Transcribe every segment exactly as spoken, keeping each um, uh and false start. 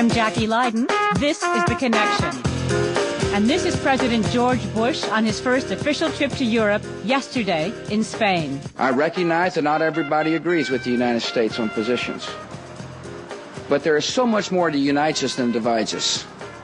Jackie Leiden. This is The Connection. And this is President George Bush on his first official trip to Europe yesterday in Spain. I recognize that not everybody agrees with the United States on positions. But there is so much more that unites us than divides us.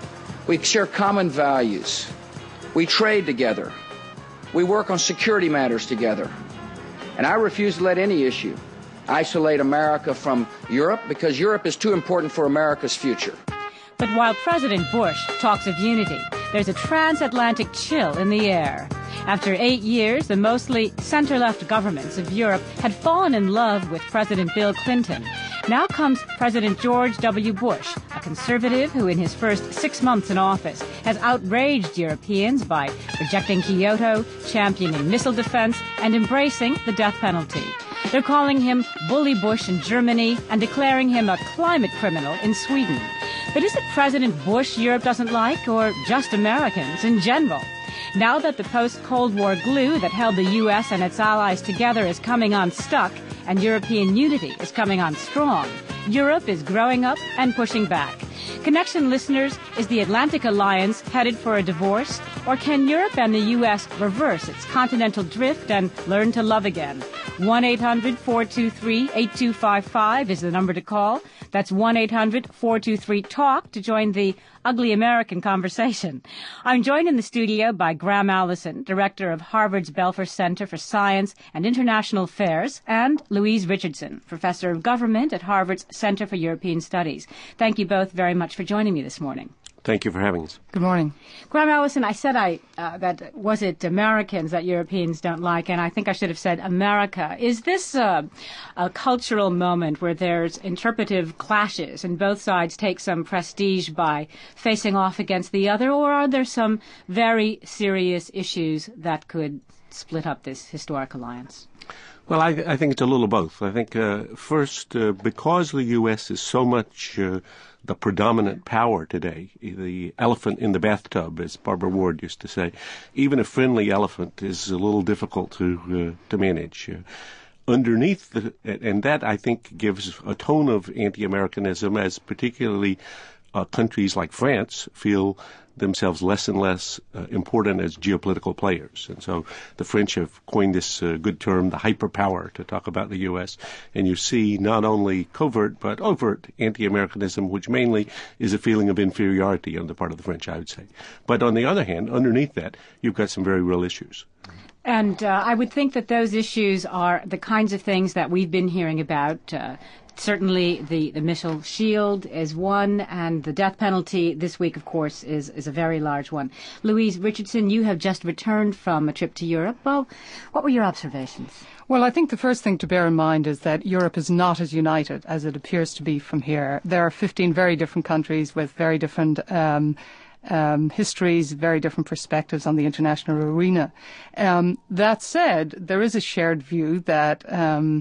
We share common values. We trade together. We work on security matters together. And I refuse to let any issue isolate America from Europe, because Europe is too important for America's future. But while President Bush talks of unity, there's a transatlantic chill in the air. After eight years, the mostly center-left governments of Europe had fallen in love with President Bill Clinton. Now comes President George W. Bush, a conservative who in his first six months in office has outraged Europeans by rejecting Kyoto, championing missile defense, and embracing the death penalty. They're calling him Bully Bush in Germany and declaring him a climate criminal in Sweden. But is it President Bush Europe doesn't like, or just Americans in general? Now that the post-Cold War glue that held the U S and its allies together is coming unstuck, and European unity is coming on strong, Europe is growing up and pushing back. Connection listeners, is the Atlantic Alliance headed for a divorce? Or can Europe and the U S reverse its continental drift and learn to love again? one eight hundred four two three eight two five five is the number to call. That's one eight hundred four two three TALK to join the ugly American conversation. I'm joined in the studio by Graham Allison, director of Harvard's Belfer Center for Science and International Affairs, and Louise Richardson, professor of government at Harvard's Center for European Studies. Thank you both very much for joining me this morning. Thank you for having us. Good morning. Graham Allison, I said I uh, that was it Americans that Europeans don't like, and I think I should have said America. Is this uh, a cultural moment where there's interpretive clashes and both sides take some prestige by facing off against the other, or are there some very serious issues that could split up this historic alliance? Well, I, I think it's a little of both. I think, uh, first, uh, because the U S is so much uh, the predominant power today, the elephant in the bathtub, as Barbara Ward used to say, even a friendly elephant is a little difficult to uh, to manage. Uh, underneath, the, and that, I think, gives a tone of anti-Americanism, as particularly uh, countries like France feel themselves less and less uh, important as geopolitical players. And so the French have coined this uh, good term, the hyperpower, to talk about the U S. And you see not only covert but overt anti-Americanism, which mainly is a feeling of inferiority on the part of the French, I would say. But on the other hand, underneath that, you've got some very real issues. And uh, I would think that those issues are the kinds of things that we've been hearing about. Uh, certainly the, the missile shield is one, and the death penalty this week, of course, is, is a very large one. Louise Richardson, you have just returned from a trip to Europe. Well, what were your observations? Well, I think the first thing to bear in mind is that Europe is not as united as it appears to be from here. There are fifteen very different countries with very different um Um, histories, very different perspectives on the international arena. Um, that said, there is a shared view that um,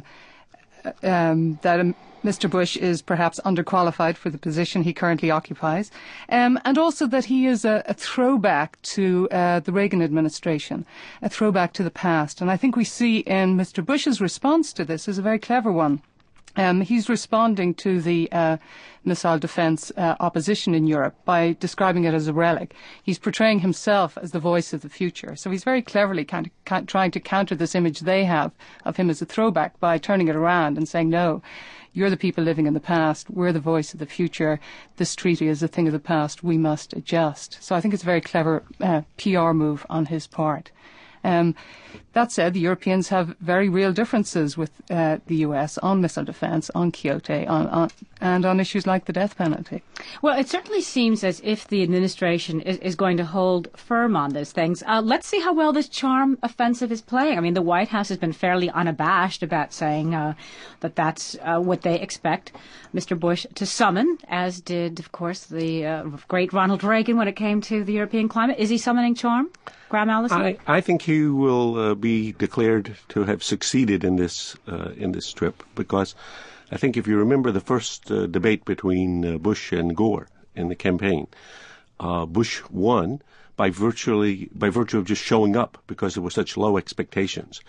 um, that um, Mister Bush is perhaps underqualified for the position he currently occupies, um, and also that he is a, a throwback to uh, the Reagan administration, a throwback to the past. And I think we see in Mister Bush's response to this is a very clever one. Um, he's responding to the uh, missile defense uh, opposition in Europe by describing it as a relic. He's portraying himself as the voice of the future. So he's very cleverly kind of ca- trying to counter this image they have of him as a throwback by turning it around and saying, no, you're the people living in the past. We're the voice of the future. This treaty is a thing of the past. We must adjust. So I think it's a very clever uh, P R move on his part. Um, that said, the Europeans have very real differences with uh, the U S on missile defense, on Kyoto, on, on, and on issues like the death penalty. Well, it certainly seems as if the administration is, is going to hold firm on those things. Uh, let's see how well this charm offensive is playing. I mean, the White House has been fairly unabashed about saying uh, that that's uh, what they expect Mister Bush to summon, as did, of course, the uh, great Ronald Reagan when it came to the European climate. Is he summoning charm? Graham Allison? I, I think he will uh, be declared to have succeeded in this uh, in this trip, because I think if you remember the first uh, debate between uh, Bush and Gore in the campaign, uh, Bush won by virtually by virtue of just showing up because there were such low expectations.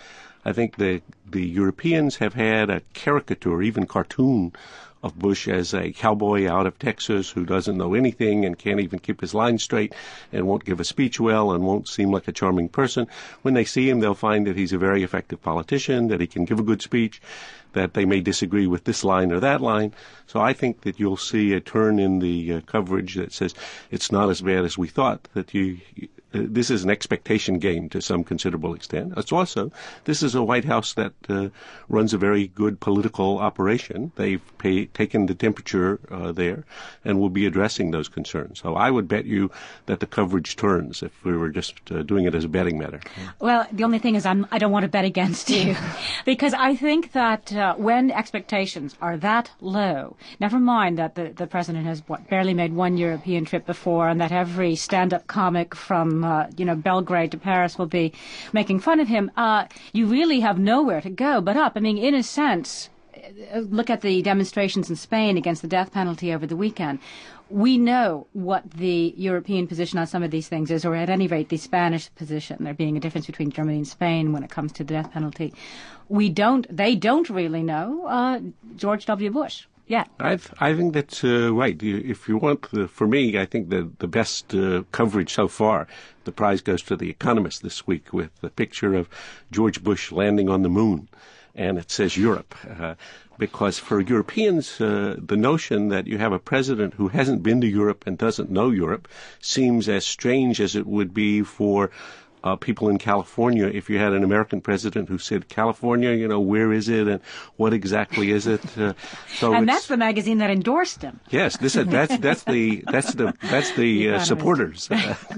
I think the the Europeans have had a caricature, even cartoon, of Bush as a cowboy out of Texas who doesn't know anything and can't even keep his line straight and won't give a speech well and won't seem like a charming person. When they see him, they'll find that he's a very effective politician, that he can give a good speech, that they may disagree with this line or that line. So I think that you'll see a turn in the uh, coverage that says it's not as bad as we thought, that you... Uh, this is an expectation game to some considerable extent. It's also, this is a White House that uh, runs a very good political operation. They've pay, taken the temperature uh, there and will be addressing those concerns. So I would bet you that the coverage turns if we were just uh, doing it as a betting matter. Well, the only thing is I'm, I don't want to bet against you because I think that uh, when expectations are that low, never mind that the, the president has what, barely made one European trip before and that every stand-up comic from Uh, you know, Belgrade to Paris will be making fun of him, uh, you really have nowhere to go but up. I mean, in a sense, look at the demonstrations in Spain against the death penalty over the weekend. We know what the European position on some of these things is, or at any rate the Spanish position, there being a difference between Germany and Spain when it comes to the death penalty. We don't, they don't really know uh, George W. Bush. Yeah, I I think that's uh, right. If you want, the, for me, I think the the best uh, coverage so far, the prize goes to The Economist this week with the picture of George Bush landing on the moon, and it says Europe. Uh, because for Europeans, uh, the notion that you have a president who hasn't been to Europe and doesn't know Europe seems as strange as it would be for Uh, people in California, if you had an American president who said, California, you know, where is it and what exactly is it? Uh, so and that's the magazine that endorsed him. Yes, this is, that's that's the that's the that's the uh, supporters.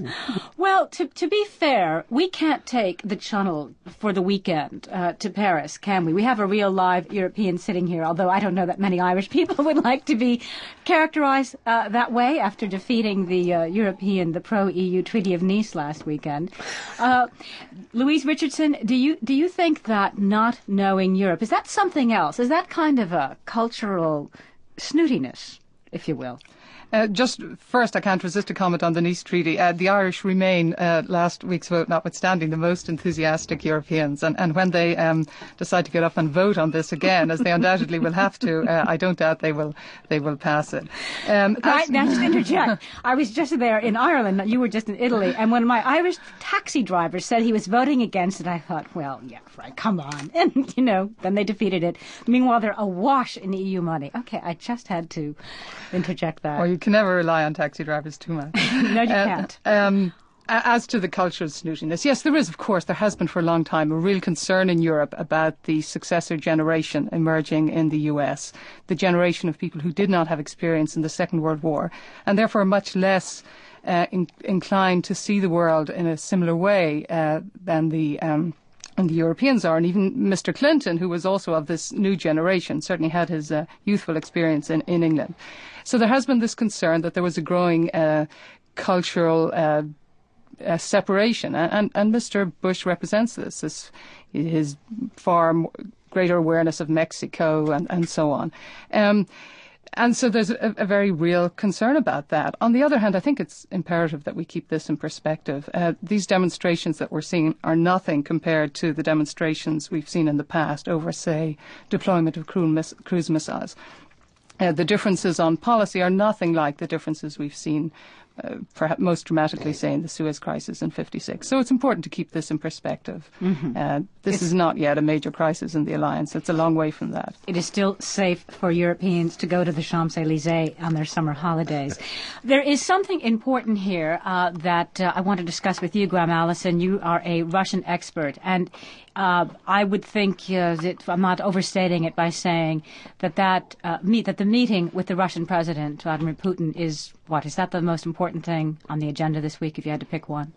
Well, to to be fair, we can't take the Channel for the weekend uh, to Paris, can we? We have a real live European sitting here, although I don't know that many Irish people would like to be characterized uh, that way after defeating the uh, European, the pro-E U Treaty of Nice last weekend. Uh, Louise Richardson, do you do you think that not knowing Europe, is that something else? Is that kind of a cultural snootiness, if you will? Uh, just first, I can't resist a comment on the Nice Treaty. Uh, the Irish remain, uh, last week's vote notwithstanding, the most enthusiastic Europeans. And, and when they um, decide to get up and vote on this again, as they undoubtedly will have to, uh, I don't doubt they will they will pass it. Um, I, now, just interject. I was just there in Ireland. You were just in Italy. And when my Irish taxi driver said he was voting against it, I thought, well, yeah, right, come on. And, you know, then they defeated it. Meanwhile, they're awash in E U money. Okay, I just had to interject that. Or you can never rely on taxi drivers too much. No, you uh, can't. Um, as to the cultural snootiness, yes, there is, of course, there has been for a long time a real concern in Europe about the successor generation emerging in the U S, the generation of people who did not have experience in the Second World War, and therefore are much less uh, in, inclined to see the world in a similar way uh, than the um, and the Europeans are. And even Mister Clinton, who was also of this new generation, certainly had his uh, youthful experience in, in England. So there has been this concern that there was a growing uh, cultural uh, uh, separation. And, and Mister Bush represents this, this his far more, greater awareness of Mexico and, and so on. Um, And so there's a, a very real concern about that. On the other hand, I think it's imperative that we keep this in perspective. Uh, these demonstrations that we're seeing are nothing compared to the demonstrations we've seen in the past over, say, deployment of cruise, miss- cruise missiles. Uh, the differences on policy are nothing like the differences we've seen, uh, perhaps most dramatically, say, in the Suez Crisis in fifty-six. So it's important to keep this in perspective. Mm-hmm. Uh, this it's, is not yet a major crisis in the alliance. It's a long way from that. It is still safe for Europeans to go to the Champs-Élysées on their summer holidays. There is something important here uh, that uh, I want to discuss with you, Graham Allison. You are a Russian expert, and Uh, I would think uh, that I'm not overstating it by saying that that uh, meet that the meeting with the Russian President Vladimir Putin is what is that the most important thing on the agenda this week? If you had to pick one,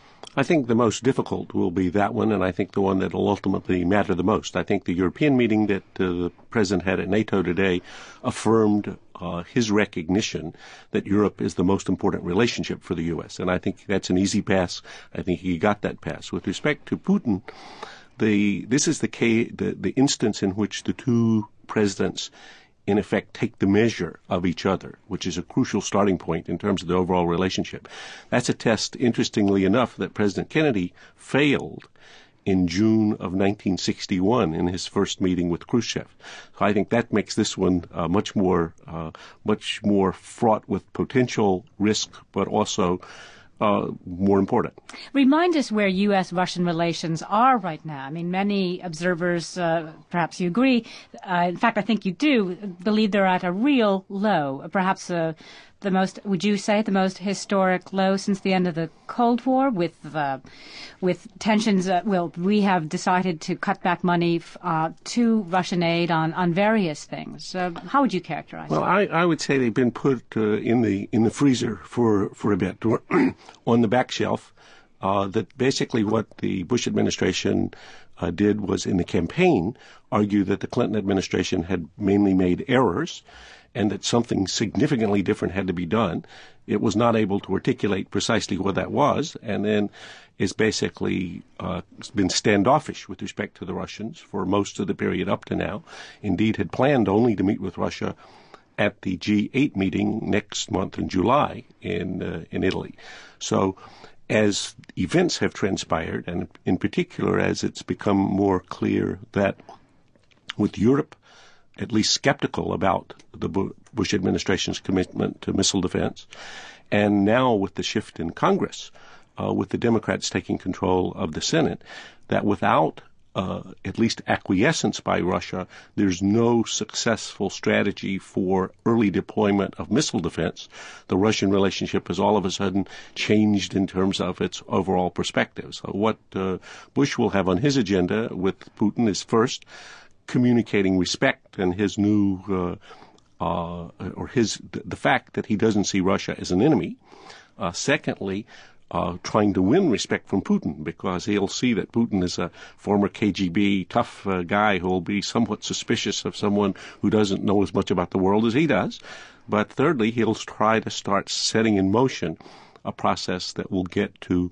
I think the most difficult will be that one, and I think the one that will ultimately matter the most. I think the European meeting that uh, the President had at NATO today affirmed uh, his recognition that Europe is the most important relationship for the U S, and I think that's an easy pass. I think he got that pass. With respect to Putin, The, this is the, case, the, the instance in which the two presidents, in effect, take the measure of each other, which is a crucial starting point in terms of the overall relationship. That's a test, interestingly enough, that President Kennedy failed in June of nineteen sixty-one in his first meeting with Khrushchev. So I think that makes this one uh, much more uh, much more fraught with potential risk, but also uh, more important. Remind us where U S Russian relations are right now. I mean, many observers, uh, perhaps you agree, uh, in fact, I think you do, believe they're at a real low, perhaps uh, the most, would you say, the most historic low since the end of the Cold War, with uh, with tensions. Uh, well, we have decided to cut back money uh, to Russian aid on, on various things. Uh, how would you characterize well, it? Well, I, I would say they've been put uh, in the in the freezer for, for a bit, or on the back shelf. Uh, that basically what the Bush administration uh, did was, in the campaign, argue that the Clinton administration had mainly made errors, and that something significantly different had to be done. It was not able to articulate precisely what that was, and then is basically uh, been standoffish with respect to the Russians for most of the period up to now. Indeed, had planned only to meet with Russia at the G eight meeting next month in July in uh, in Italy. So, as events have transpired, and in particular as it's become more clear that with Europe at least skeptical about the Bush administration's commitment to missile defense, and now with the shift in Congress, uh, with the Democrats taking control of the Senate, that without uh, at least acquiescence by Russia, there's no successful strategy for early deployment of missile defense. The Russian relationship has all of a sudden changed in terms of its overall perspective. So what uh, Bush will have on his agenda with Putin is, first, communicating respect and his new, uh, uh, or his, the fact that he doesn't see Russia as an enemy. Uh, secondly, uh, trying to win respect from Putin, because he'll see that Putin is a former K G B tough uh, guy who will be somewhat suspicious of someone who doesn't know as much about the world as he does. But thirdly, he'll try to start setting in motion a process that will get to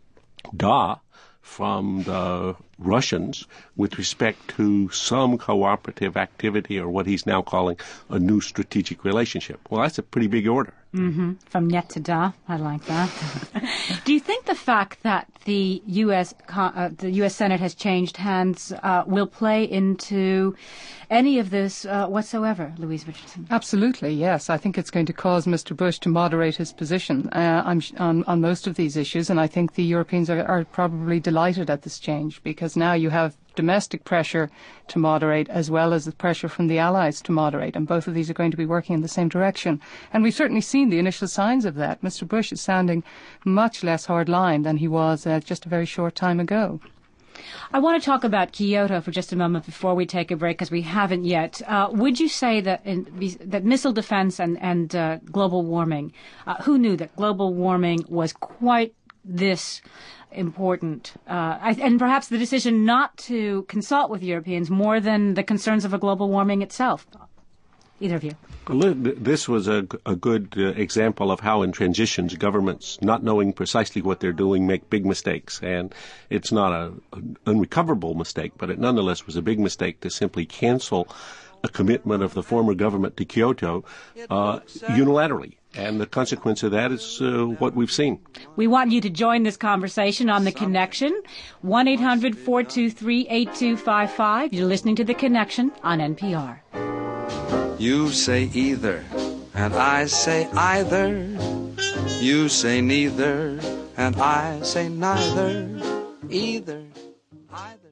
D A from the Russians with respect to some cooperative activity, or what he's now calling a new strategic relationship. Well, that's a pretty big order. Mm-hmm. From net to da. I like that. Do you think the fact that the U S uh, the U S Senate has changed hands uh, will play into any of this uh, whatsoever, Louise Richardson? Absolutely, yes. I think it's going to cause Mister Bush to moderate his position uh, on, on, on most of these issues, and I think the Europeans are, are probably delighted at this change, because now you have domestic pressure to moderate as well as the pressure from the allies to moderate, and both of these are going to be working in the same direction. And we've certainly seen the initial signs of that. Mister Bush is sounding much less hard-line than he was uh, just a very short time ago. I want to talk about Kyoto for just a moment before we take a break, because we haven't yet. Uh, would you say that in, that missile defense and, and uh, global warming, uh, who knew that global warming was quite this important, uh, I, and perhaps the decision not to consult with Europeans more than the concerns of a global warming itself? Either of you. This was a, a good uh, example of how in transitions governments, not knowing precisely what they're doing, make big mistakes. And it's not a, an unrecoverable mistake, but it nonetheless was a big mistake to simply cancel a commitment of the former government to Kyoto uh, unilaterally. And the consequence of that is uh, what we've seen. We want you to join this conversation on The Connection. one eight hundred four two three eight two five five. You're listening to The Connection on N P R. You say either, and I say either. You say neither, and I say neither. Either, either.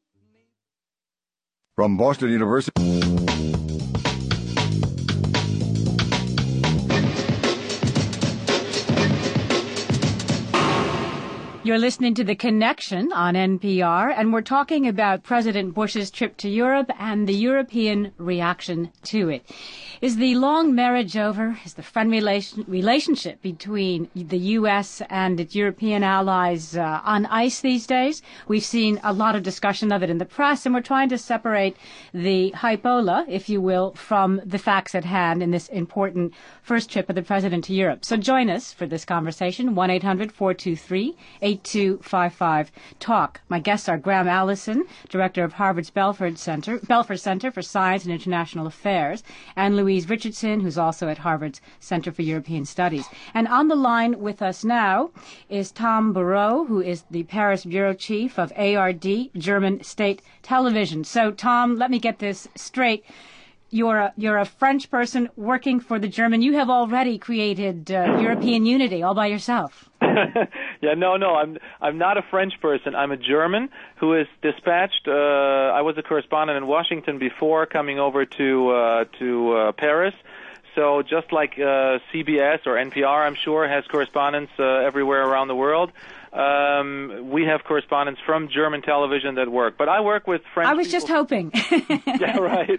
From Boston University. You're listening to The Connection on N P R, and we're talking about President Bush's trip to Europe and the European reaction to it. Is the long marriage over? Is the friendly relation, relationship between the U S and its European allies uh, on ice these days? We've seen a lot of discussion of it in the press, and we're trying to separate the hypola, if you will, from the facts at hand in this important first trip of the President to Europe. So join us for this conversation, one eight hundred four two three eight three two five five, talk. My guests are Graham Allison, director of Harvard's Belfer Center, Belfer Center for Science and International Affairs, and Louise Richardson, who's also at Harvard's Center for European Studies. And on the line with us now is Tom Barrault, who is the Paris bureau chief of A R D, German State Television. So, Tom, let me get this straight. You're a, you're a French person working for the German. You have already created uh, European unity all by yourself. yeah, no, no, I'm I'm not a French person. I'm a German who is dispatched. Uh, I was a correspondent in Washington before coming over to uh, to uh, Paris. So just like uh, C B S or N P R, I'm sure, has correspondents uh, everywhere around the world. Um, we have correspondents from German television that work, but I work with French. I was people. just hoping. yeah, right.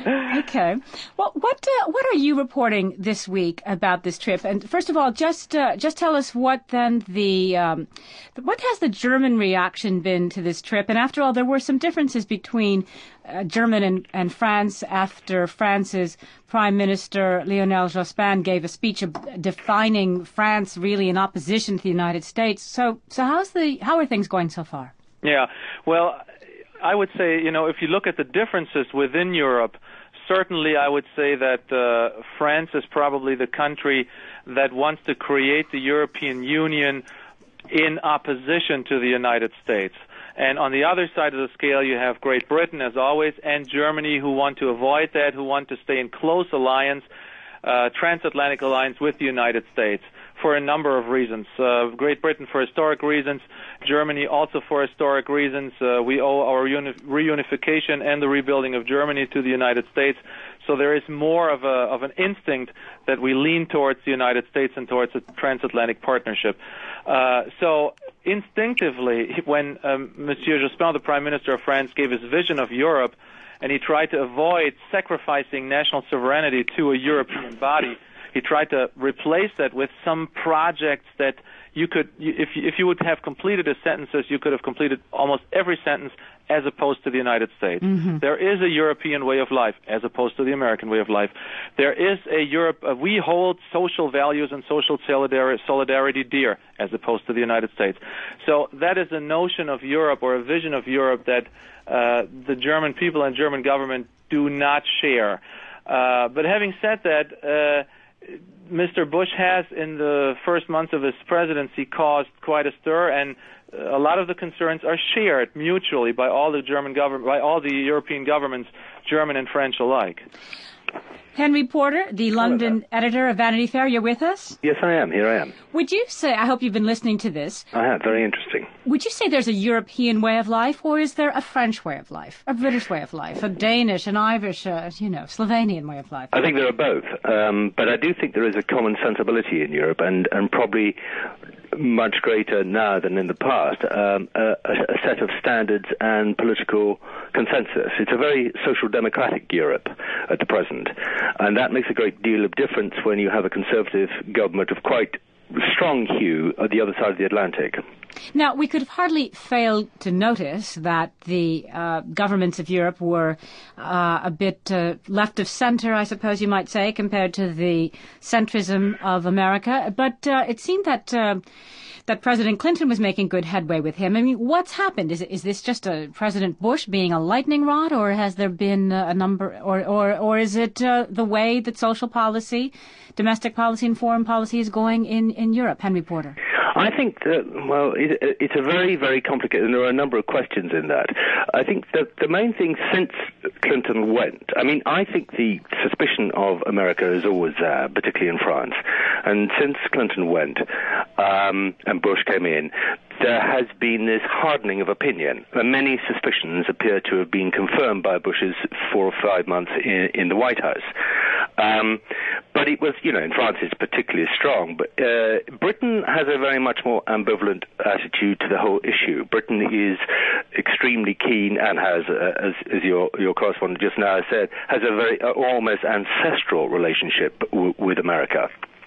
Okay. Well, what uh, what are you reporting this week about this trip? And first of all, just uh, just tell us what then the um, what has the German reaction been to this trip? And after all, there were some differences between uh, German and, and France after France's Prime Minister Lionel Jospin gave a speech defining France really in opposition to the United States. So. So how's the how are things going so far? Yeah, well, I would say, you know, if you look at the differences within Europe, certainly I would say that uh, France is probably the country that wants to create the European Union in opposition to the United States. And on the other side of the scale, you have Great Britain, as always, and Germany, who want to avoid that, who want to stay in close alliance, uh, transatlantic alliance with the United States, for a number of reasons. Uh, Great Britain for historic reasons, Germany also for historic reasons. Uh, we owe our uni- reunification and the rebuilding of Germany to the United States. So there is more of a of an instinct that we lean towards the United States and towards a transatlantic partnership. Uh, so instinctively, when um, Monsieur Jospin, the Prime Minister of France, gave his vision of Europe, and he tried to avoid sacrificing national sovereignty to a European body, he tried to replace that with some projects that you could, if you, if you would have completed his sentences, you could have completed almost every sentence as opposed to the United States. Mm-hmm. There is a European way of life as opposed to the American way of life. There is a Europe, uh, we hold social values and social solidarity, solidarity dear as opposed to the United States. So that is a notion of Europe or a vision of Europe that uh, the German people and German government do not share. Uh, but having said that, uh, Mister Bush has, in the first months of his presidency, caused quite a stir, and a lot of the concerns are shared mutually by all the German government, by all the European governments, German and French alike. Henry Porter, the London editor of Vanity Fair, you're with us? Yes, I am. Here I am. Would you say, I hope you've been listening to this. I have. Very interesting. Would you say there's a European way of life, or is there a French way of life, a British way of life, a Danish, an Irish, uh, you know, Slovenian way of life? I think there are both. Um, but I do think there is a common sensibility in Europe, and, and probably much greater now than in the past, um, a, a set of standards and political consensus. It's a very social democratic Europe at the present, and that makes a great deal of difference when you have a conservative government of quite strong hue at the other side of the Atlantic. Now, we could hardly fail to notice that the uh, governments of Europe were uh, a bit uh, left of center, I suppose you might say, compared to the centrism of America. But uh, it seemed that uh, that President Clinton was making good headway with him. I mean, what's happened? Is it, is this just a President Bush being a lightning rod, or has there been a number, or or, or is it uh, the way that social policy, domestic policy, and foreign policy is going in, in Europe? Henry Porter. I think that, well, it, it's a very, very complicated, and there are a number of questions in that. I think that the main thing since Clinton went, I mean, I think the suspicion of America is always there, particularly in France. And since Clinton went um, and Bush came in, there has been this hardening of opinion. And many suspicions appear to have been confirmed by Bush's four or five months in, in the White House. Um, but it was, you know, in France it's particularly strong. But uh, Britain has a very much more ambivalent attitude to the whole issue. Britain is extremely keen and has, uh, as, as your, your correspondent just now said, has a very uh, almost ancestral relationship w- with America.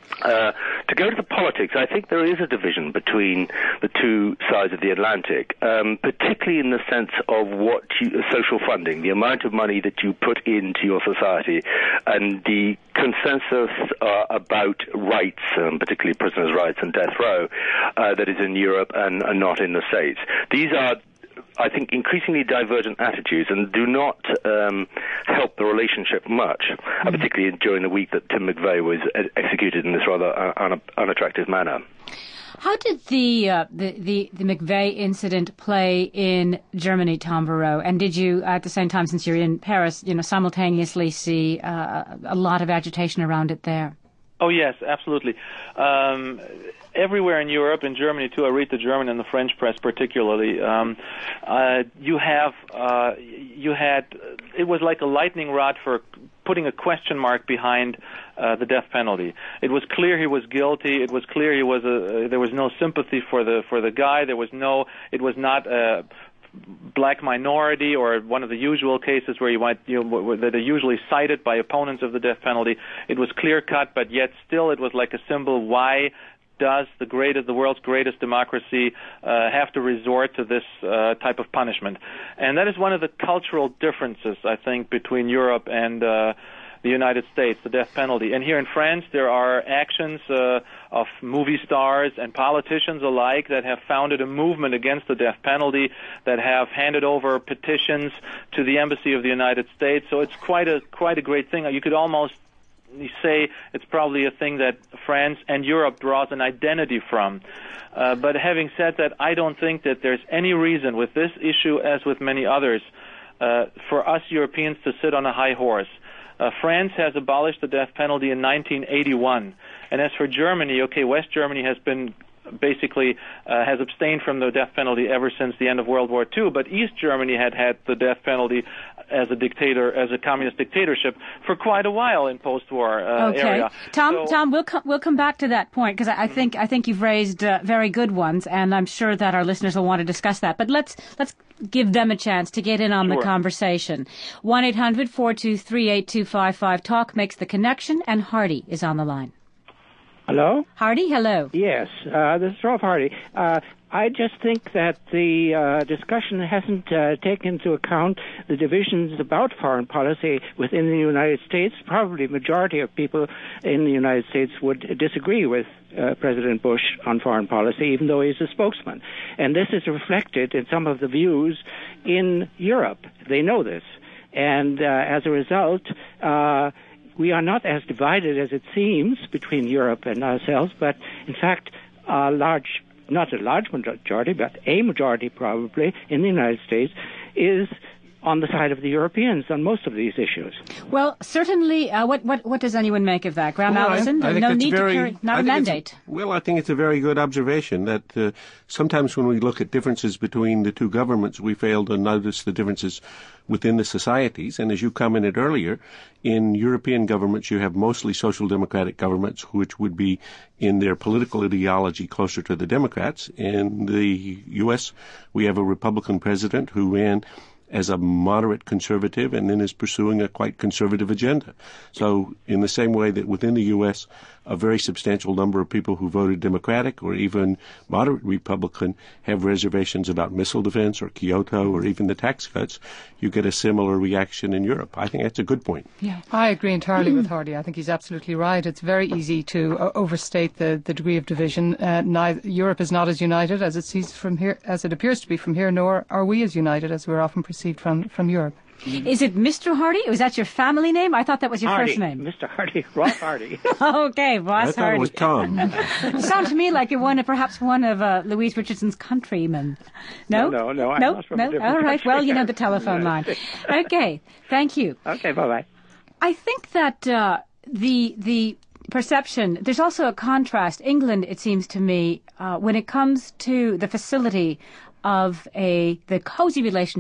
Uh, to go to the politics, I think there is a division between the two sides of the Atlantic, um, particularly in the sense of what you, social funding, the amount of money that you put into your society, and the consensus uh, about rights, um, particularly prisoners' rights and death row, uh, that is in Europe and, and not in the States. These are, I think, increasingly divergent attitudes and do not um, help the relationship much, mm-hmm. uh, particularly during the week that Tim McVeigh was uh, executed in this rather uh, un- unattractive manner. How did the, uh, the the the McVeigh incident play in Germany, Tom Barreau? And did you, at the same time, since you're in Paris, you know, simultaneously see uh, a lot of agitation around it there? Oh, yes, absolutely. Um, everywhere in Europe, in Germany too, I read the German and the French press particularly, um, uh, you have, uh, you had, it was like a lightning rod for putting a question mark behind uh, the death penalty. It was clear he was guilty. It was clear he was a, uh, there was no sympathy for the, for the guy. There was no, it was not a black minority or one of the usual cases where you might, you know, that are usually cited by opponents of the death penalty. It was clear cut, but yet still it was like a symbol. Why does the greatest, the world's greatest democracy uh, have to resort to this uh, type of punishment? And that is one of the cultural differences, I think, between Europe and uh, the United States, the death penalty. And here in France, there are actions uh, of movie stars and politicians alike that have founded a movement against the death penalty, that have handed over petitions to the Embassy of the United States. So it's quite a quite a great thing. You could almost say it's probably a thing that France and Europe draws an identity from. Uh, but having said that, I don't think that there's any reason with this issue, as with many others, uh, for us Europeans to sit on a high horse. Uh, France has abolished the death penalty in nineteen eighty-one. And as for Germany, okay, West Germany has been basically uh, has abstained from the death penalty ever since the end of World War Two, but East Germany had had the death penalty as a dictator, as a communist dictatorship for quite a while in post-war uh, okay. area. Tom, so, Tom, we'll com- we'll come back to that point because I, I think I think you've raised uh, very good ones, and I'm sure that our listeners will want to discuss that. But let's let's give them a chance to get in on sure. the conversation. one eight hundred four two three eight two five five Talk makes the connection, and Hardy is on the line. Hello? Hardy, hello. Yes, uh, this is Rolf Hardy. Uh, I just think that the uh, discussion hasn't uh, taken into account the divisions about foreign policy within the United States. Probably the majority of people in the United States would disagree with uh, President Bush on foreign policy, even though he's a spokesman. And this is reflected in some of the views in Europe. They know this. And uh, as a result, uh, we are not as divided as it seems between Europe and ourselves, but in fact, a large, not a large majority, but a majority probably in the United States is on the side of the Europeans on most of these issues. Well, certainly, uh, what, what what does anyone make of that? Graham well, Allison, I, I no think need very, to carry, not I a mandate. A, well, I think it's a very good observation that uh, sometimes when we look at differences between the two governments, we fail to notice the differences within the societies. And as you commented earlier, in European governments, you have mostly social democratic governments, which would be in their political ideology closer to the Democrats. In the U S, we have a Republican president who ran as a moderate conservative and then is pursuing a quite conservative agenda. So in the same way that within the U S, a very substantial number of people who voted Democratic or even moderate Republican have reservations about missile defense or Kyoto or even the tax cuts, you get a similar reaction in Europe. I think that's a good point. Yeah, I agree entirely with Hardy. I think he's absolutely right. It's very easy to uh, overstate the, the degree of division. Uh, neither, Europe is not as united as it sees from here, as it appears to be from here, nor are we as united as we're often perceived from, from Europe. Is it Mister Hardy? Was that your family name? I thought that was your Hardy, first name. Mister Hardy, Ross Hardy. Okay, Ross I thought Hardy. it was Tom. You sound to me like you're one of, perhaps one of uh, Louise Richardson's countrymen. No? No, no, no. I'm no? not from no? a different All right, country. well, you know the telephone line. Okay, thank you. Okay, bye-bye. I think that uh, the the perception, there's also a contrast. England, it seems to me, uh, when it comes to the facility of a the cozy relationship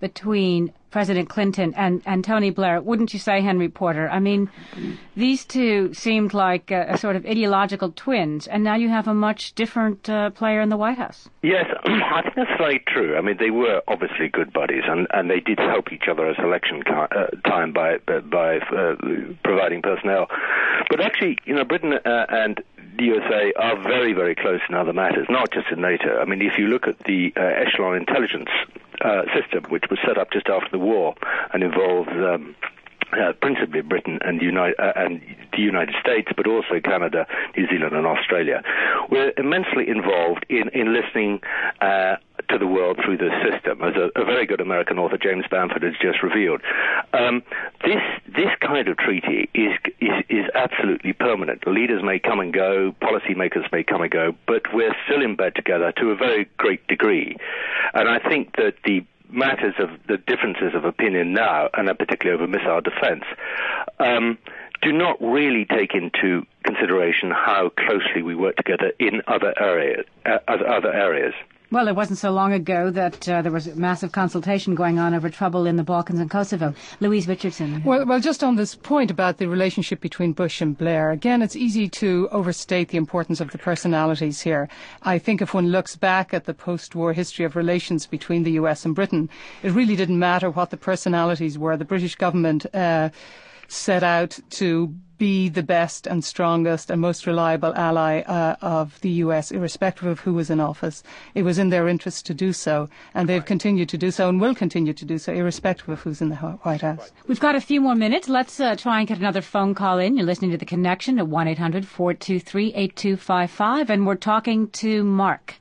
between President Clinton and, and Tony Blair, wouldn't you say, Henry Porter? I mean, these two seemed like a, a sort of ideological twins, and now you have a much different uh, player in the White House. Yes, I think that's very true. I mean, they were obviously good buddies, and, and they did help each other as election ca- uh, time by uh, by uh, providing personnel. But actually, you know, Britain uh, and the U S A are very, very close in other matters, not just in NATO. I mean, if you look at the uh, Echelon intelligence uh, system, which was set up just after the war and involves um, uh, principally Britain and, Uni- uh, and the United States, but also Canada, New Zealand, and Australia, we're immensely involved in, in listening uh, to the world through this system, as a, a very good American author, James Bamford, has just revealed. Um, this this kind of treaty is, is is absolutely permanent. Leaders may come and go, policymakers may come and go, but we're still in bed together to a very great degree. And I think that the matters of the differences of opinion now, and particularly over missile defense, um, do not really take into consideration how closely we work together in other areas. Uh, other areas. Well, it wasn't so long ago that uh, there was a massive consultation going on over trouble in the Balkans and Kosovo. Louise Richardson. Well, well, just on this point about the relationship between Bush and Blair, again, it's easy to overstate the importance of the personalities here. I think if one looks back at the post-war history of relations between the U S and Britain, it really didn't matter what the personalities were. The British government uh, set out to be the best and strongest and most reliable ally uh, of the U S, irrespective of who was in office. It was in their interest to do so, and they've continued to do so and will continue to do so, irrespective of who's in the White House. We've got a few more minutes. Let's uh, try and get another phone call in. You're listening to The Connection at one eight hundred four two three eight two five five, and we're talking to Mark.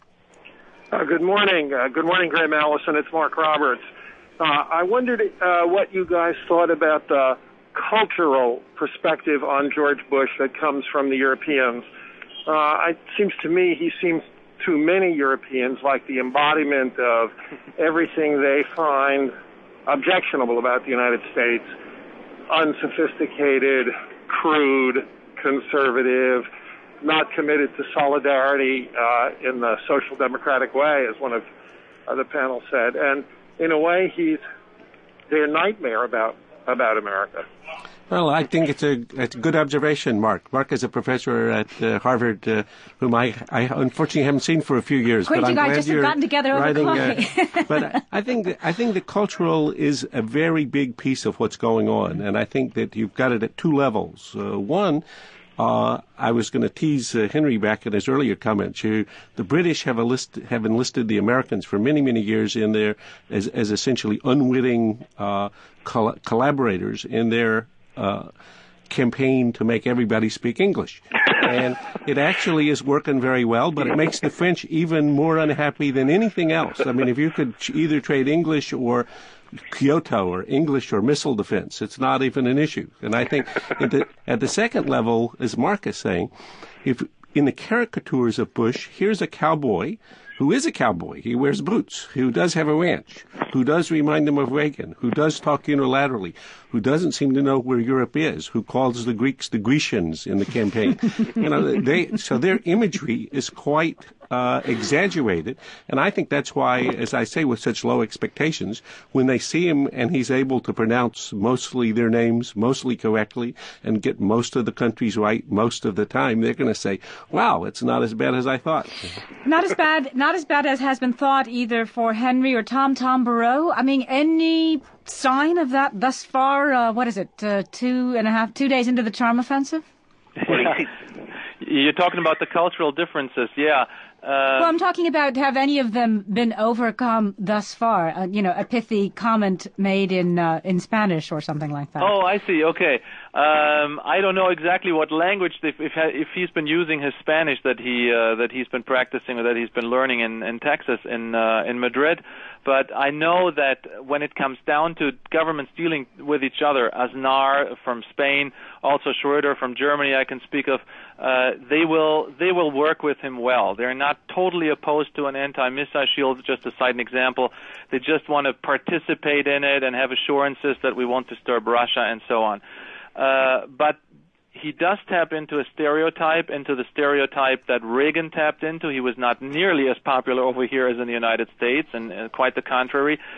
Uh, good morning. Uh, good morning, Graham Allison. It's Mark Roberts. Uh, I wondered uh, what you guys thought about the cultural perspective on George Bush that comes from the Europeans. Uh, it seems to me he seems to many Europeans like the embodiment of everything they find objectionable about the United States: unsophisticated, crude, conservative, not committed to solidarity uh, in the social democratic way, as one of uh, the panel said. And in a way, he's their nightmare about about America. Well, I think it's a, it's a good observation, Mark. Mark is a professor at uh, Harvard, uh, whom I, I unfortunately haven't seen for a few years. Couldn't but you I'm guys glad just you're have gotten together over writing, coffee? Uh, but I think I think the cultural is a very big piece of what's going on, and I think that you've got it at two levels. Uh, one. Uh, I was going to tease uh, Henry back in his earlier comments. You, the British have, enlist, have enlisted the Americans for many, many years in there as, as essentially unwitting uh, col- collaborators in their uh, campaign to make everybody speak English. And it actually is working very well, but it makes the French even more unhappy than anything else. I mean, if you could either trade English or Kyoto or English or missile defense, it's not even an issue. And I think at the, at the second level, as Mark is saying, if in the caricatures of Bush, here's a cowboy who is a cowboy. He wears boots, who does have a ranch, who does remind him of Reagan, who does talk unilaterally, who doesn't seem to know where Europe is, who calls the Greeks the Grecians in the campaign. You know, they, so their imagery is quite uh, exaggerated, and I think that's why, as I say, with such low expectations, when they see him and he's able to pronounce mostly their names, mostly correctly, and get most of the countries right most of the time, they're going to say, wow, it's not as bad as I thought. Not as bad, not as bad as has been thought either for Henry or Tom Tom Barrow. I mean, any sign of that thus far? Uh, what is it, uh, two and a half, two days into the charm offensive? Yeah. You're talking about the cultural differences, yeah. Uh, well, I'm talking about, have any of them been overcome thus far? Uh, you know, a pithy comment made in uh, in Spanish or something like that. Oh, I see. Okay. Um, I don't know exactly what language, if if, if he's been using his Spanish that he uh, that he's been practicing or that he's been learning in, in Texas, in uh, in Madrid. But I know that when it comes down to governments dealing with each other, Aznar from Spain, also Schröder from Germany, I can speak of, uh, they will they will work with him well. They're not totally opposed to an anti-missile shield, just to cite an example. They just want to participate in it and have assurances that we won't disturb Russia and so on. Uh, but he does tap into a stereotype, into the stereotype that Reagan tapped into. He was not nearly as popular over here as in the United States, and uh, quite the contrary.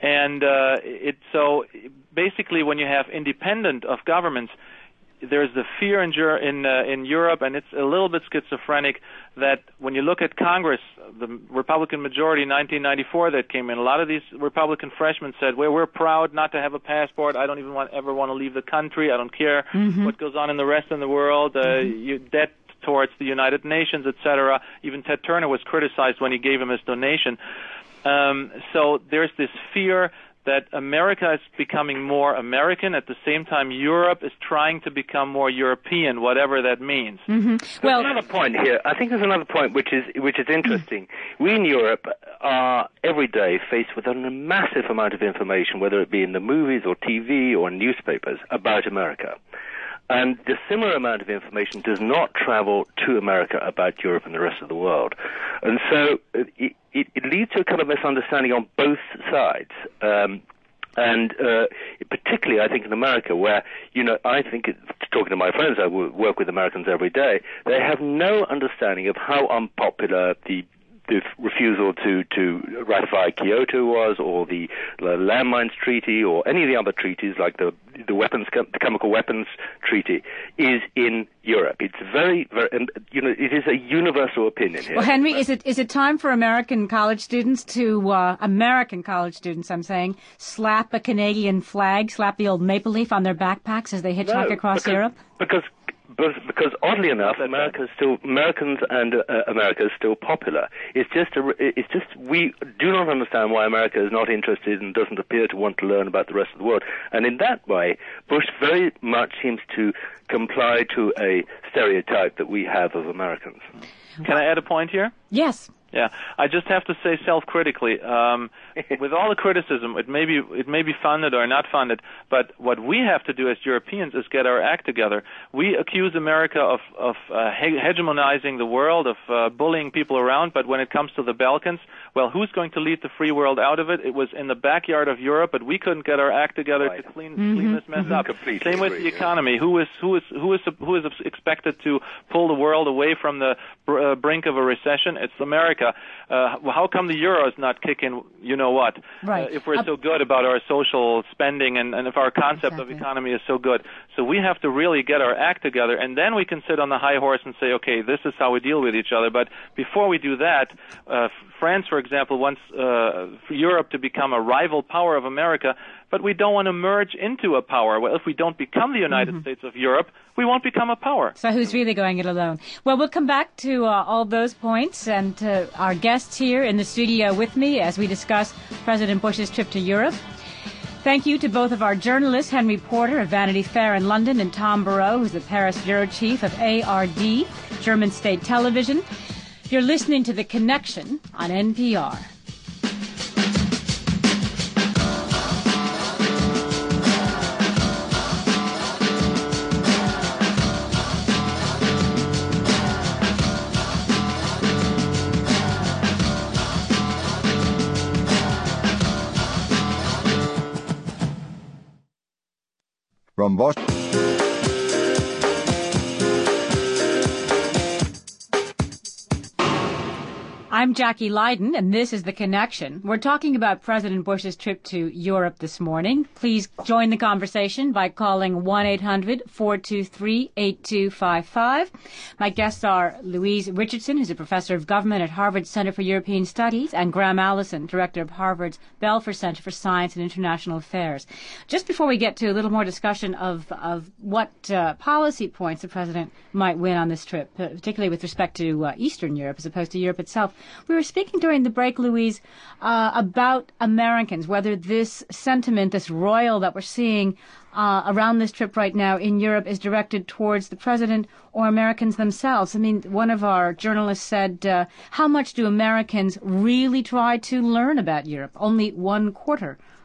And uh, it so basically, when you have independent of governments, there's the fear in in, uh, in Europe, and it's a little bit schizophrenic, that when you look at Congress, the Republican majority in nineteen ninety-four that came in, a lot of these Republican freshmen said, well, we're proud not to have a passport. I don't even want, ever want to leave the country. I don't care mm-hmm. what goes on in the rest of the world. Uh, mm-hmm. you, debt towards the United Nations, et cetera. Even Ted Turner was criticized when he gave him his donation. Um, so there's this fear that America is becoming more American. At the same time, Europe is trying to become more European, whatever that means. Mm-hmm. Well, there's another point here. I think there's another point which is which is interesting. We in Europe are every day faced with a massive amount of information, whether it be in the movies or T V or newspapers, about America. And the similar amount of information does not travel to America about Europe and the rest of the world. And so it, it, it leads to a kind of misunderstanding on both sides. Um, and uh, particularly, I think, in America, where, you know, I think, it, talking to my friends, I work with Americans every day, they have no understanding of how unpopular the the refusal to, to ratify Kyoto was, or the, the Landmines Treaty, or any of the other treaties like the the weapons, the chemical weapons treaty, is in Europe. It's very, very, and you know, it is a universal opinion here. Well, Henry, is it is it time for American college students to uh, American college students, I'm saying, slap a Canadian flag, slap the old maple leaf on their backpacks as they hitchhike no, across because, Europe? Because. Because oddly enough, America is still Americans and uh, America is still popular. It's just a, it's just we do not understand why America is not interested and doesn't appear to want to learn about the rest of the world. And in that way, Bush very much seems to comply to a stereotype that we have of Americans. Can I add a point here? Yes. Yeah, I just have to say self-critically, um, with all the criticism, it may be it may be funded or not funded, but what we have to do as Europeans is get our act together. We accuse America of of uh, he- hegemonizing the world, of uh, bullying people around, but when it comes to the Balkans, well, who's going to lead the free world out of it? It was in the backyard of Europe, but we couldn't get our act together right. to clean mm-hmm. clean this mess mm-hmm. up. Completely Same with agree, the economy. Yeah. Who is who is who is who is expected to pull the world away from the br- uh, brink of a recession? It's America. Uh, how come the euro is not kicking, you know what, right. uh, if we're uh, so good about our social spending and, and if our concept exactly. of economy is so good? So we have to really get our act together, and then we can sit on the high horse and say, okay, this is how we deal with each other. But before we do that, uh, France, for example, wants uh, for Europe to become a rival power of America, but we don't want to merge into a power. Well, if we don't become the United mm-hmm. States of Europe, we won't become a power. So who's really going it alone? Well, we'll come back to uh, all those points and to our guests here in the studio with me as we discuss President Bush's trip to Europe. Thank you to both of our journalists, Henry Porter of Vanity Fair in London and Tom Barreau, who's the Paris bureau chief of A R D, German state television. You're listening to The Connection on N P R. From Boston. I'm Jackie Leiden, and this is The Connection. We're talking about President Bush's trip to Europe this morning. Please join the conversation by calling one eight hundred four two three eight two five five. My guests are Louise Richardson, who's a professor of government at Harvard Center for European Studies, and Graham Allison, director of Harvard's Belfer Center for Science and International Affairs. Just before we get to a little more discussion of, of what uh, policy points the president might win on this trip, particularly with respect to uh, Eastern Europe as opposed to Europe itself, we were speaking during the break, Louise, uh, about Americans, whether this sentiment, this royal that we're seeing uh, around this trip right now in Europe is directed towards the president or Americans themselves. I mean, one of our journalists said, uh, how much do Americans really try to learn about Europe? Only one quarter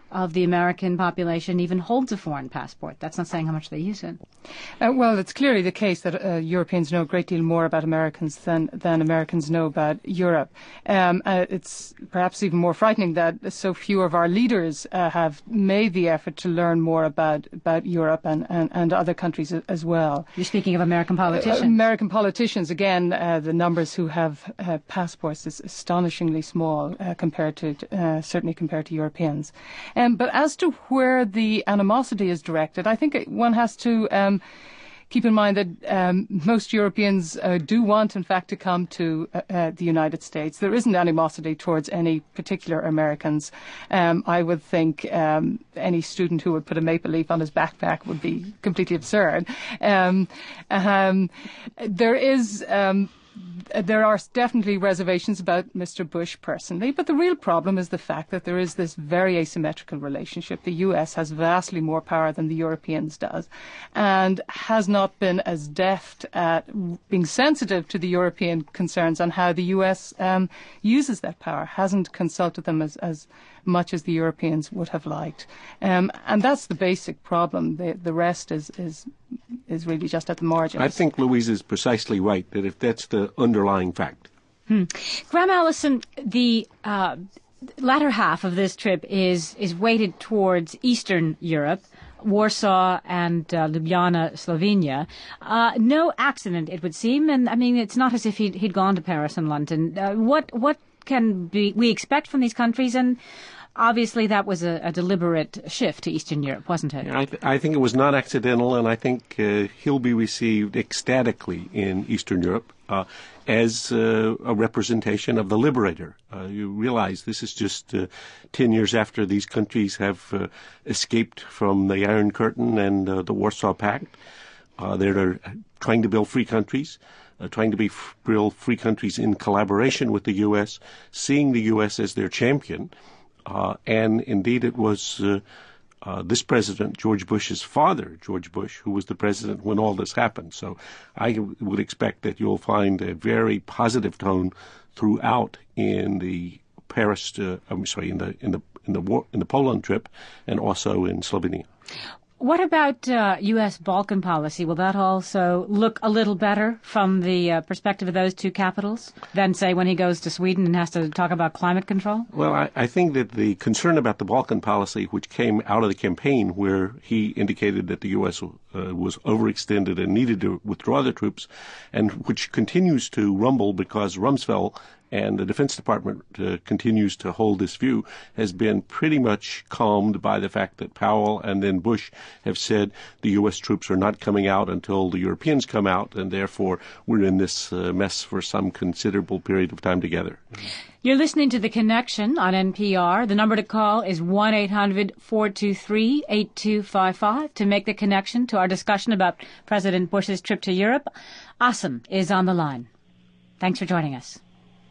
of the American population even holds a foreign passport. That's not saying how much they use it. Uh, well, it's clearly the case that uh, Europeans know a great deal more about Americans than, than Americans know about Europe. Um, uh, it's perhaps even more frightening that so few of our leaders uh, have made the effort to learn more about, about Europe and, and, and other countries as well. You're speaking of American politicians. Uh, American politicians, again, uh, the numbers who have uh, passports is astonishingly small uh, compared to, uh, certainly compared to Europeans. Um, but as to where the animosity is directed, I think one has to um, keep in mind that um, most Europeans uh, do want, in fact, to come to uh, uh, the United States. There isn't animosity towards any particular Americans. Um, I would think um, any student who would put a maple leaf on his backpack would be completely absurd. Um, um, there is... Um, There are definitely reservations about Mister Bush personally, but the real problem is the fact that there is this very asymmetrical relationship. The U S has vastly more power than the Europeans does and has not been as deft at being sensitive to the European concerns on how the U S um, uses that power, hasn't consulted them as, as much as the Europeans would have liked. Um, and that's the basic problem. The, the rest is, is is really just at the margins. I think Louise is precisely right, that if that's the underlying fact. Hmm. Graham Allison, the uh, latter half of this trip is, is weighted towards Eastern Europe, Warsaw and uh, Ljubljana, Slovenia. Uh, no accident, it would seem, and I mean, it's not as if he'd, he'd gone to Paris and London. Uh, what what can be, we expect from these countries? And obviously, that was a, a deliberate shift to Eastern Europe, wasn't it? I, th- I think it was not accidental, and I think uh, he'll be received ecstatically in Eastern Europe uh, as uh, a representation of the liberator. Uh, you realize this is just uh, ten years after these countries have uh, escaped from the Iron Curtain and uh, the Warsaw Pact. Uh, they're trying to build free countries. Uh, trying to be f- build free countries in collaboration with the U S, seeing the U S as their champion. Uh, and indeed, it was uh, uh, this president, George Bush's father, George Bush, who was the president when all this happened. So I w- would expect that you'll find a very positive tone throughout in the Paris, uh, I'm sorry, in the in the in the war, in the Poland trip, and also in Slovenia. What about uh, U S Balkan policy? Will that also look a little better from the uh, perspective of those two capitals than, say, when he goes to Sweden and has to talk about climate control? Well, I, I think that the concern about the Balkan policy, which came out of the campaign where he indicated that the U S uh, was overextended and needed to withdraw the troops, and which continues to rumble because Rumsfeld and the Defense Department uh, continues to hold this view, has been pretty much calmed by the fact that Powell and then Bush have said the U S troops are not coming out until the Europeans come out, and therefore we're in this uh, mess for some considerable period of time together. You're listening to The Connection on N P R. The number to call is one eight hundred four two three eight two five five to make the connection to our discussion about President Bush's trip to Europe. Asim is on the line. Thanks for joining us.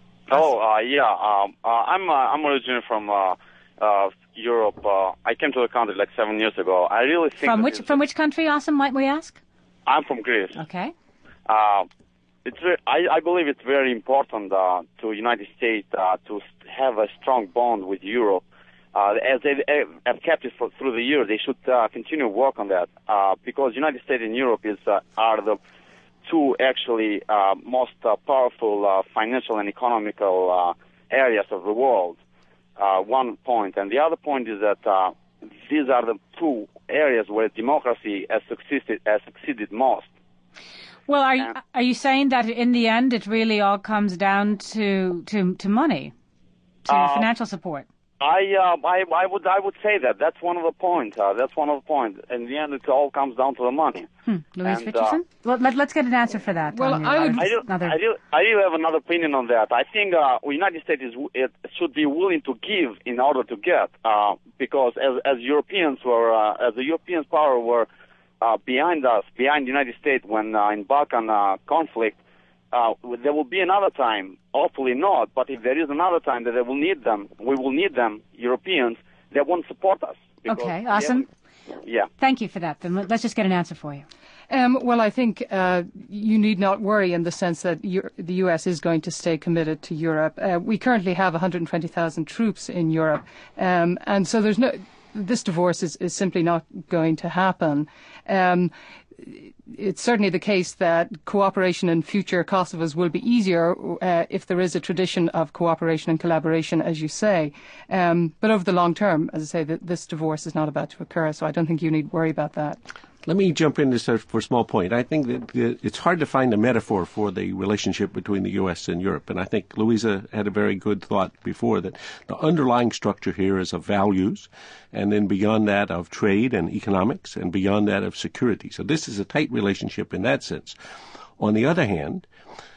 Oh, uh, yeah. Um, uh, I'm uh, I'm originally from uh, uh, Europe. Uh, I came to the country like seven years ago. I really think from which from which country, Asim, might we ask? I'm from Greece. Okay. Uh, it's very, I, I believe it's very important uh, to United States uh, to have a strong bond with Europe. Uh, as they have kept it for, through the years, they should uh, continue work on that uh, because United States and Europe is uh, are the two actually uh, most uh, powerful uh, financial and economical uh, areas of the world, uh, one point. And the other point is that uh, these are the two areas where democracy has succeeded, has succeeded most. Well, are you, are you saying that in the end it really all comes down to, to, to money, to uh, financial support? I, uh, I I would I would say that that's one of the points. Uh, that's one of the points. In the end, it all comes down to the money. Hmm. Louise and, Richardson. Uh, well, let, let's get an answer for that. Well, I, would, I, do, another... I do I do have another opinion on that. I think uh, the United States is it should be willing to give in order to get, uh, because as as Europeans were uh, as the European power were uh, behind us, behind the United States when uh, in Balkan uh, conflict. Uh, there will be another time, hopefully not, but if there is another time that they will need them, we will need them, Europeans, they won't support us. Okay, awesome. Yeah. Thank you for that. Then let's just get an answer for you. Um, well, I think uh, you need not worry in the sense that Euro- the U S is going to stay committed to Europe. Uh, we currently have one hundred twenty thousand troops in Europe, um, and so there's no... this divorce is, is simply not going to happen. Um, it's certainly the case that cooperation in future Kosovos will be easier uh, if there is a tradition of cooperation and collaboration, as you say. Um, but over the long term, as I say, th- this divorce is not about to occur, so I don't think you need to worry about that. Let me jump in just for a small point. I think that it's hard to find a metaphor for the relationship between the U S and Europe. And I think Louisa had a very good thought before that the underlying structure here is of values, and then beyond that of trade and economics, and beyond that of security. So this is a tight relationship in that sense. On the other hand,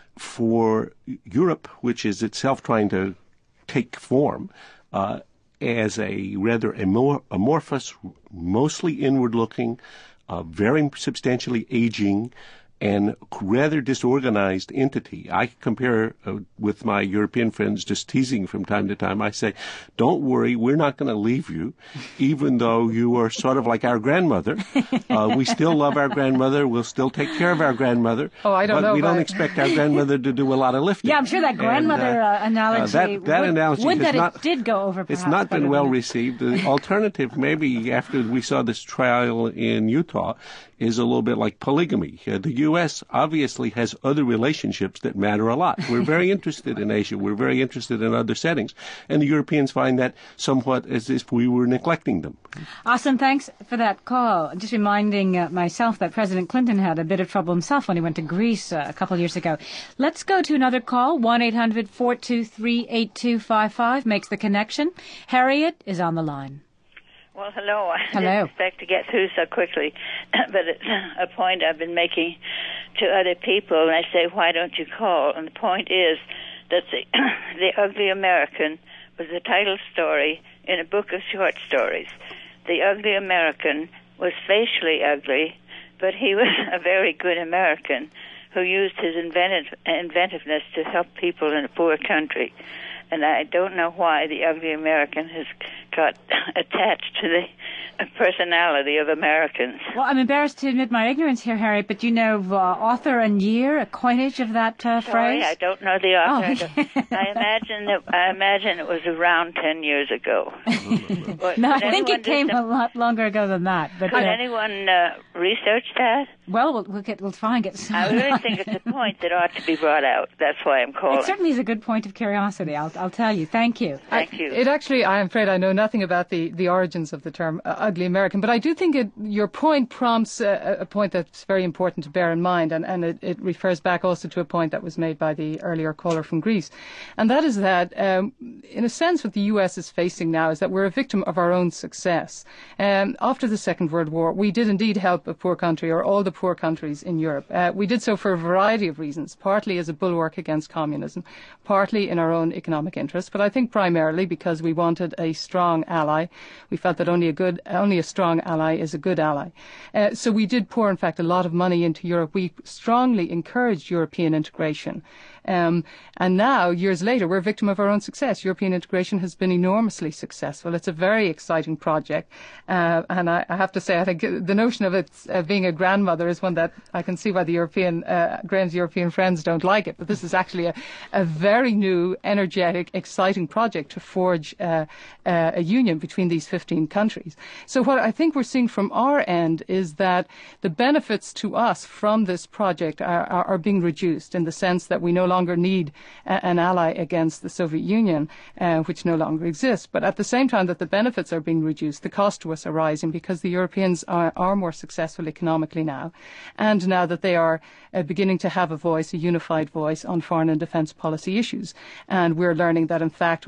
for Europe, which is itself trying to take form, uh, as a rather amor- amorphous, mostly inward-looking, a very substantially aging and rather disorganized entity. I compare uh, with my European friends, just teasing from time to time. I say, don't worry, we're not going to leave you, even though you are sort of like our grandmother. Uh, we still love our grandmother. We'll still take care of our grandmother. Oh, I don't but know. we but... don't expect our grandmother to do a lot of lifting. Yeah, I'm sure that grandmother and, uh, uh, analogy, uh, that, that would, analogy would that not, it did go over perhaps. It's not been well than... received. The alternative, maybe after we saw this trial in Utah, is a little bit like polygamy. Uh, the U S obviously has other relationships that matter a lot. We're very interested in Asia. We're very interested in other settings. And the Europeans find that somewhat as if we were neglecting them. Awesome. Thanks for that call. Just reminding uh, myself that President Clinton had a bit of trouble himself when he went to Greece uh, a couple of years ago. Let's go to another call. one eight hundred four two three eight two five five makes the connection. Harriet is on the line. Well, hello. I hello. didn't expect to get through so quickly, but it's a point I've been making to other people, and I say, why don't you call? And the point is that the, the Ugly American was the title story in a book of short stories. The Ugly American was facially ugly, but he was a very good American who used his inventive, inventiveness to help people in a poor country. And I don't know why the Ugly American has got attached to the personality of Americans. Well, I'm embarrassed to admit my ignorance here, Harriet, but you know uh, author and year, a coinage of that uh, Sorry, phrase? I don't know the author. Oh. I imagine that I imagine it was around ten years ago. But, no, but I think it came some, a lot longer ago than that. But Did uh, anyone uh, research that? Well, we'll, we'll, get, we'll try and get some. I really think it's a point that ought to be brought out. That's why I'm calling. It certainly is a good point of curiosity, I'll, I'll tell you. Thank you. Thank I, you. It actually, I'm afraid I know nothing about the, the origins of the term uh, ugly American, but I do think it, your point prompts a, a point that's very important to bear in mind, and, and it, it refers back also to a point that was made by the earlier caller from Greece. And that is that, um, in a sense, what the U S is facing now is that we're a victim of our own success. Um, after the Second World War, we did indeed help a poor country, or all the poor countries in Europe. Uh, we did so for a variety of reasons, partly as a bulwark against communism, partly in our own economic interests, but I think primarily because we wanted a strong ally. We felt that only a good, only a strong ally is a good ally. Uh, so we did pour, in fact, a lot of money into Europe. We strongly encouraged European integration. Um, and now, years later, we're a victim of our own success. European integration has been enormously successful. It's a very exciting project. Uh, and I, I have to say, I think the notion of it uh, being a grandmother is one that I can see why the European, uh, Graham's European friends don't like it. But this is actually a, a very new, energetic, exciting project to forge uh, uh, a union between these fifteen countries. So what I think we're seeing from our end is that the benefits to us from this project are, are, are being reduced in the sense that we no longer need a, an ally against the Soviet Union, uh, which no longer exists. But at the same time that the benefits are being reduced, the cost to us are rising because the Europeans are, are more successful economically now, and now that they are uh, beginning to have a voice, a unified voice on foreign and defence policy issues. And we're learning that, in fact,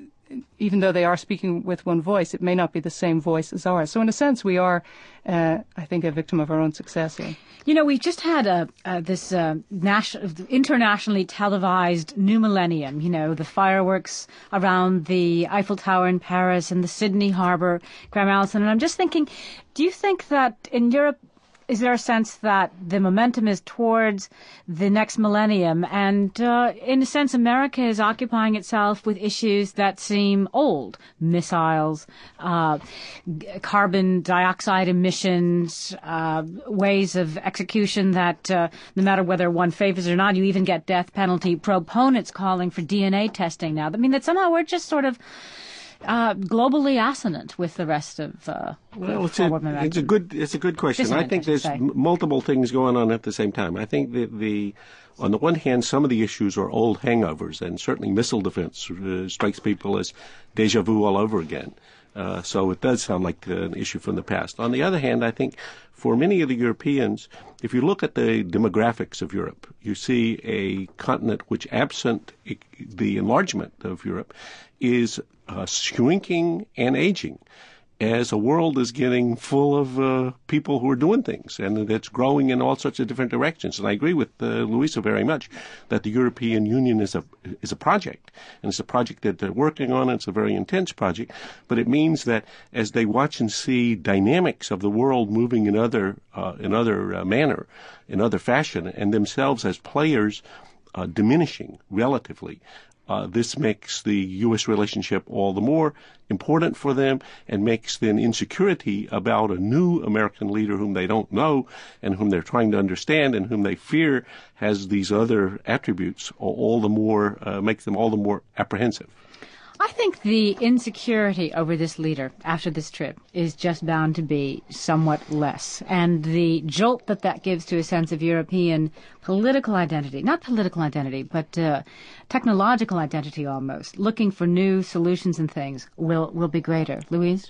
even though they are speaking with one voice, it may not be the same voice as ours. So in a sense, we are, uh, I think, a victim of our own success here. You know, we've just had a, uh, this uh, national, internationally televised New Millennium, you know, the fireworks around the Eiffel Tower in Paris and the Sydney Harbour, Graham Allison. And I'm just thinking, do you think that in Europe, is there a sense that the momentum is towards the next millennium? And uh, in a sense, America is occupying itself with issues that seem old. Missiles, uh, carbon dioxide emissions, uh, ways of execution that uh, no matter whether one favors or not, you even get death penalty. Proponents calling for D N A testing now. I mean, that somehow we're just sort of uh, globally assonant with the rest of uh, well, it's a, it's a good it's a good question. I think there's m- multiple things going on at the same time. I think that the on the one hand, some of the issues are old hangovers, and certainly missile defense uh, strikes people as deja vu all over again. Uh, so it does sound like uh, an issue from the past. On the other hand, I think for many of the Europeans, if you look at the demographics of Europe, you see a continent which, absent the enlargement of Europe, is uh, shrinking and aging as a world is getting full of uh, people who are doing things, and it's growing in all sorts of different directions. And I agree with uh, Luisa very much that the European Union is a is a project, and it's a project that they're working on. And it's a very intense project, but it means that as they watch and see dynamics of the world moving in other uh, in other uh, manner, in other fashion, and themselves as players uh, diminishing relatively. Uh, this makes the U S relationship all the more important for them, and makes then insecurity about a new American leader whom they don't know and whom they're trying to understand and whom they fear has these other attributes all the more, uh, makes them all the more apprehensive. I think the insecurity over this leader after this trip is just bound to be somewhat less. And the jolt that that gives to a sense of European political identity, not political identity, but uh, technological identity almost, looking for new solutions and things, will, will be greater. Louise?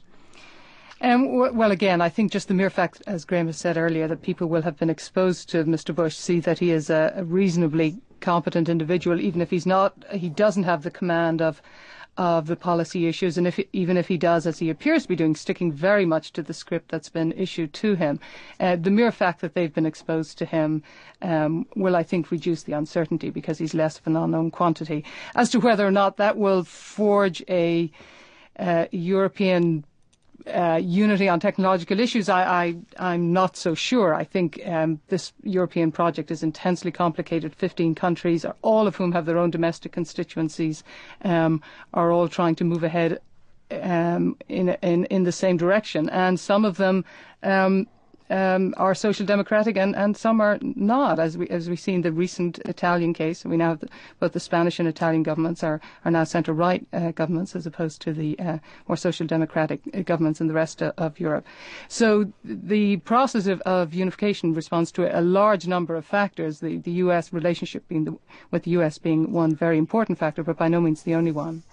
Um, w- well, again, I think just the mere fact, as Graham has said earlier, that people will have been exposed to Mister Bush, see that he is a, a reasonably competent individual, even if he's not, he doesn't have the command of of the policy issues, and if even if he does, as he appears to be doing, sticking very much to the script that's been issued to him, uh, the mere fact that they've been exposed to him um, will, I think, reduce the uncertainty because he's less of an unknown quantity. As to whether or not that will forge a uh, European Uh, unity on technological issues, I, I, I'm not so sure. I think um, this European project is intensely complicated. fifteen countries, all of whom have their own domestic constituencies, um, are all trying to move ahead um, in, in, in the same direction. And some of them um, um, are social democratic and, and some are not, as we as we see in the recent Italian case. We now have the, both the Spanish and Italian governments are, are now centre-right uh, governments as opposed to the uh, more social democratic uh, governments in the rest of, of Europe. So the process of, of unification responds to a large number of factors, the, the U S relationship being the, with the U S being one very important factor, but by no means the only one.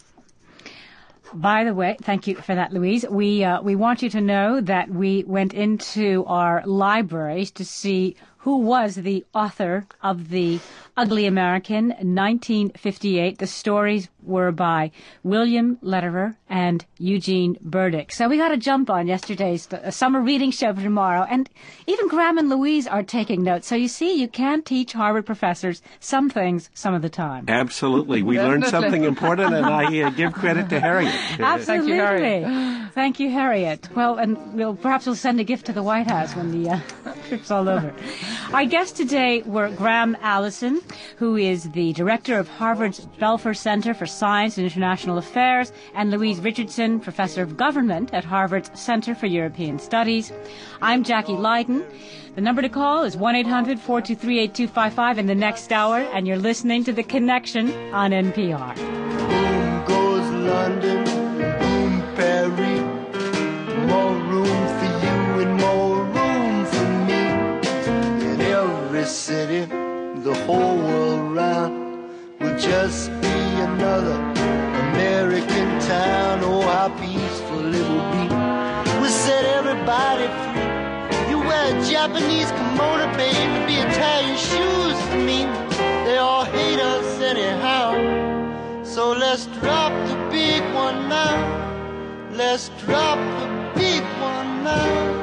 By the way, thank you for that, Louise. We uh, we want you to know that we went into our libraries to see who was the author of The Ugly American, nineteen fifty-eight. The stories were by William Lederer and Eugene Burdick. So we got a jump on yesterday's uh, summer reading show for tomorrow. And even Graham and Louise are taking notes. So you see, you can teach Harvard professors some things some of the time. Absolutely. We learned something important, and I uh, give credit to Harriet. Absolutely. Thank you, Harriet. Thank you, Harriet. Well, and we'll perhaps we'll send a gift to the White House when the uh, trip's all over. Our guests today were Graham Allison, who is the director of Harvard's Belfer Center for Science and International Affairs, and Louise Richardson, professor of government at Harvard's Center for European Studies. I'm Jackie Leiden. The number to call is one eight hundred four two three eight two five five in the next hour, and you're listening to The Connection on N P R. Boom goes London, boom Paris, more room for you and more room for me. In every city, the whole world round will just be another American town. Oh, how peaceful it will be. We'll set everybody free. You wear a Japanese kimono, baby, be Italian shoes for me. They all hate us anyhow. So let's drop the big one now. Let's drop the big one now.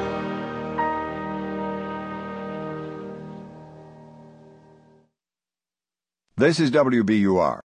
This is W B U R.